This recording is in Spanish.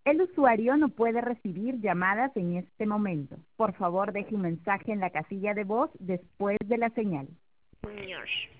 El usuario no puede recibir llamadas en este momento. Por favor, deje un mensaje en la casilla de voz después de la señal. Ñosh.